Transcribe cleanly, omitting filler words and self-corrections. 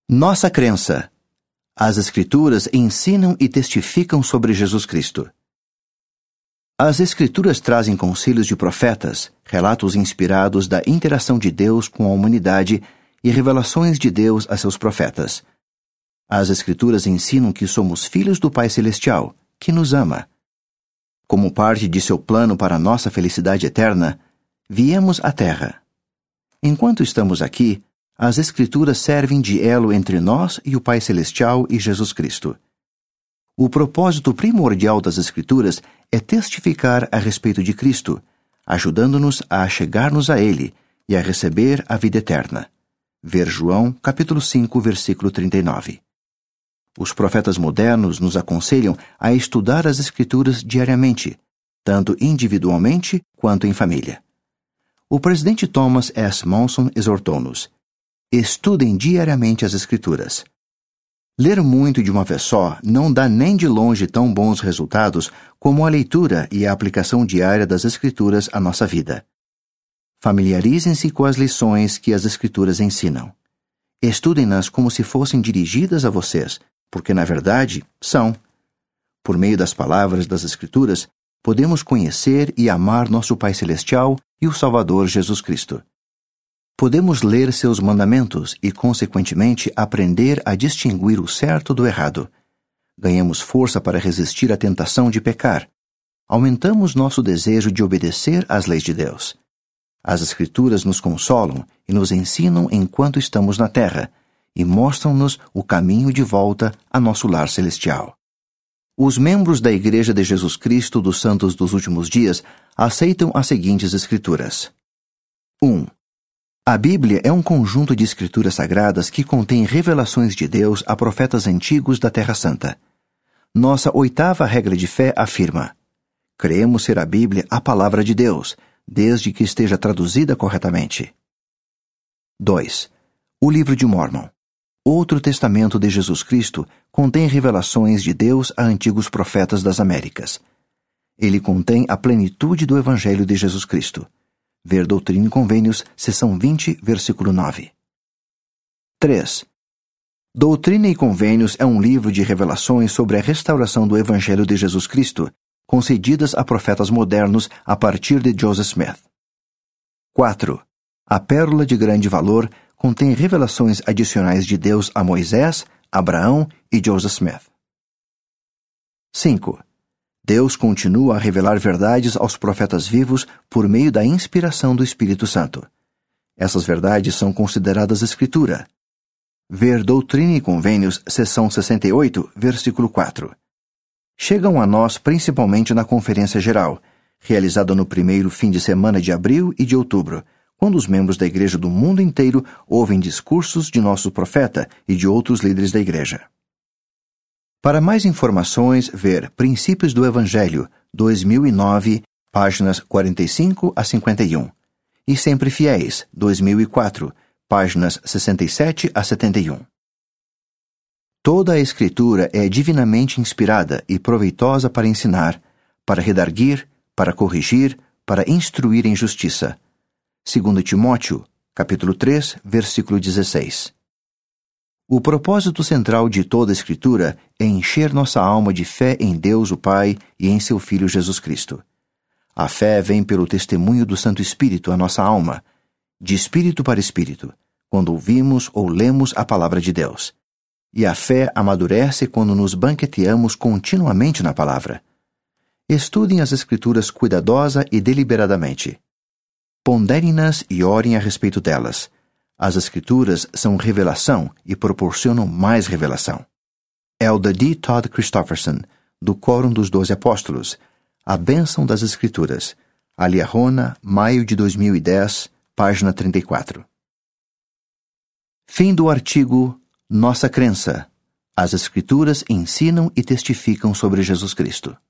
Nossa crença. As Escrituras ensinam e testificam sobre Jesus Cristo. As Escrituras trazem conselhos de profetas, relatos inspirados da interação de Deus com a humanidade e revelações de Deus a seus profetas. As Escrituras ensinam que somos filhos do Pai Celestial, que nos ama. Como parte de seu plano para a nossa felicidade eterna, viemos à Terra. Enquanto estamos aqui, as Escrituras servem de elo entre nós e o Pai Celestial e Jesus Cristo. O propósito primordial das Escrituras é testificar a respeito de Cristo, ajudando-nos a chegar-nos a Ele e a receber a vida eterna. Ver João, capítulo 5, versículo 39. Os profetas modernos nos aconselham a estudar as Escrituras diariamente, tanto individualmente quanto em família. O presidente Thomas S. Monson exortou-nos: estudem diariamente as Escrituras. Ler muito de uma vez só não dá nem de longe tão bons resultados como a leitura e a aplicação diária das Escrituras à nossa vida. Familiarizem-se com as lições que as Escrituras ensinam. Estudem-nas como se fossem dirigidas a vocês, porque, na verdade, são. Por meio das palavras das Escrituras, podemos conhecer e amar nosso Pai Celestial e o Salvador Jesus Cristo. Podemos ler seus mandamentos e, consequentemente, aprender a distinguir o certo do errado. Ganhamos força para resistir à tentação de pecar. Aumentamos nosso desejo de obedecer às leis de Deus. As Escrituras nos consolam e nos ensinam enquanto estamos na terra e mostram-nos o caminho de volta a nosso lar celestial. Os membros da Igreja de Jesus Cristo dos Santos dos Últimos Dias aceitam as seguintes Escrituras. 1. A Bíblia é um conjunto de escrituras sagradas que contém revelações de Deus a profetas antigos da Terra Santa. Nossa 8ª regra de fé afirma: cremos ser a Bíblia a palavra de Deus, desde que esteja traduzida corretamente. 2. O Livro de Mórmon, outro testamento de Jesus Cristo, contém revelações de Deus a antigos profetas das Américas. Ele contém a plenitude do Evangelho de Jesus Cristo. Ver Doutrina e Convênios, seção 20, versículo 9. 3. Doutrina e Convênios é um livro de revelações sobre a restauração do Evangelho de Jesus Cristo, concedidas a profetas modernos a partir de Joseph Smith. 4. A Pérola de Grande Valor contém revelações adicionais de Deus a Moisés, Abraão e Joseph Smith. 5. Deus continua a revelar verdades aos profetas vivos por meio da inspiração do Espírito Santo. Essas verdades são consideradas Escritura. Ver Doutrina e Convênios, seção 68, versículo 4. Chegam a nós principalmente na Conferência Geral, realizada no primeiro fim de semana de abril e de outubro, quando os membros da Igreja do mundo inteiro ouvem discursos de nosso profeta e de outros líderes da Igreja. Para mais informações, ver Princípios do Evangelho, 2009, páginas 45 a 51, e Sempre Fiéis, 2004, páginas 67 a 71. Toda a Escritura é divinamente inspirada e proveitosa para ensinar, para redarguir, para corrigir, para instruir em justiça. 2 Timóteo, capítulo 3, versículo 16. O propósito central de toda a Escritura é encher nossa alma de fé em Deus o Pai e em seu Filho Jesus Cristo. A fé vem pelo testemunho do Santo Espírito à nossa alma, de espírito para espírito, quando ouvimos ou lemos a palavra de Deus. E a fé amadurece quando nos banqueteamos continuamente na palavra. Estudem as Escrituras cuidadosa e deliberadamente. Ponderem-nas e orem a respeito delas. As Escrituras são revelação e proporcionam mais revelação. Elder D. Todd Christofferson, do Quórum dos 12 Apóstolos, A Bênção das Escrituras, Aliahona, maio de 2010, página 34. Fim do artigo Nossa Crença. As Escrituras ensinam e testificam sobre Jesus Cristo.